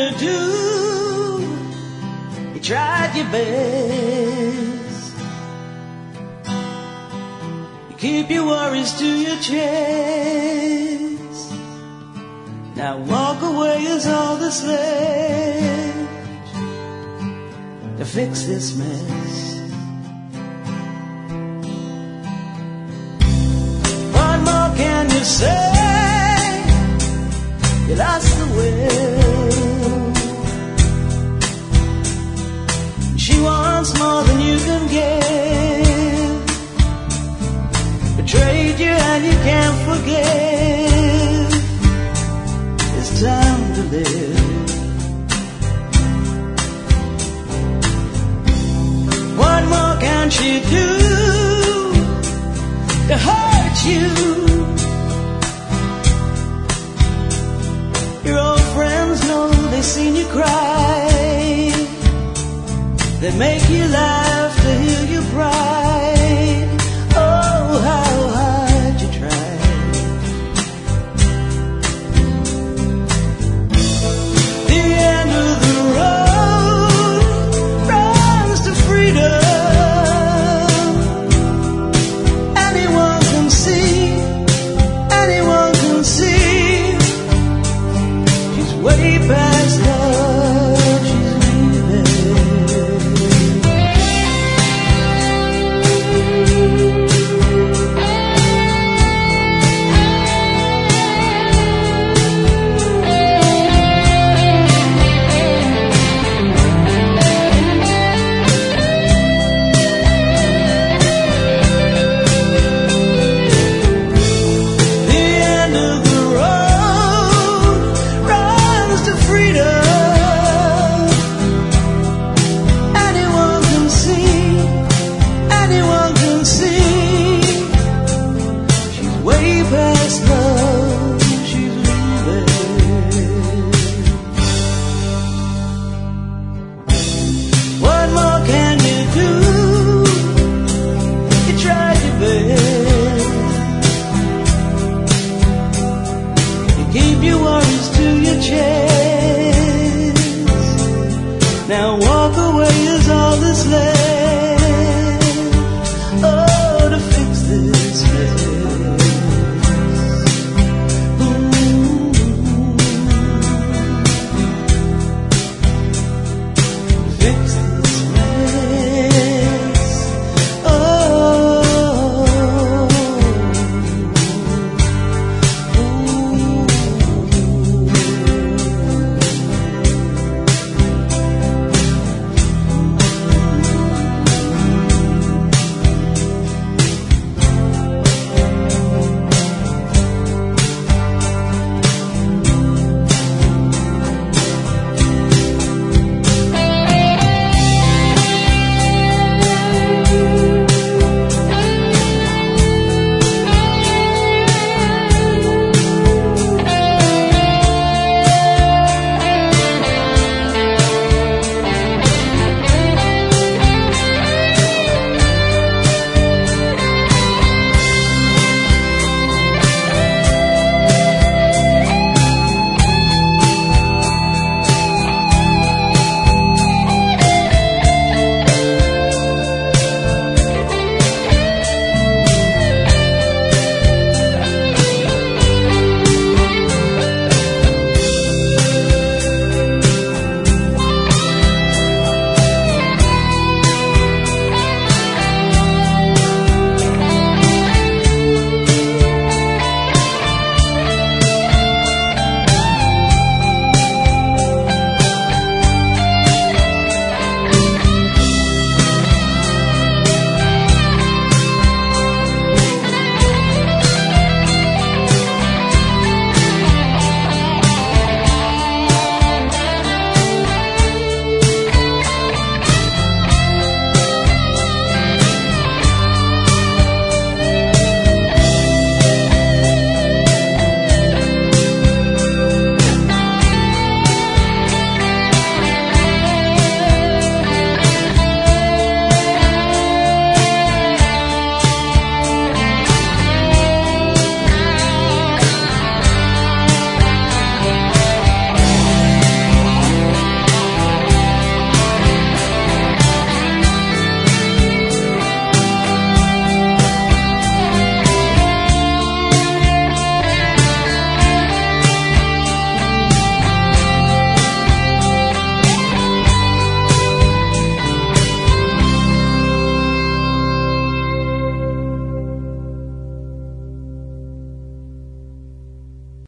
you do? You tried your best. You keep your worries to your chest. Now walk away is all that's left to fix this mess. What more can you say? You lost the will. She wants more than you can give. Betrayed you and you can't forgive. It's time to live. What more can she do to hurt you? Your old friends know they've seen you cry. They make you laugh to hear you pride. Oh, how hard you tried. The end of the road runs to freedom. Anyone can see, anyone can see. She's way past love, she's leaving. What more can you do? You tried your best.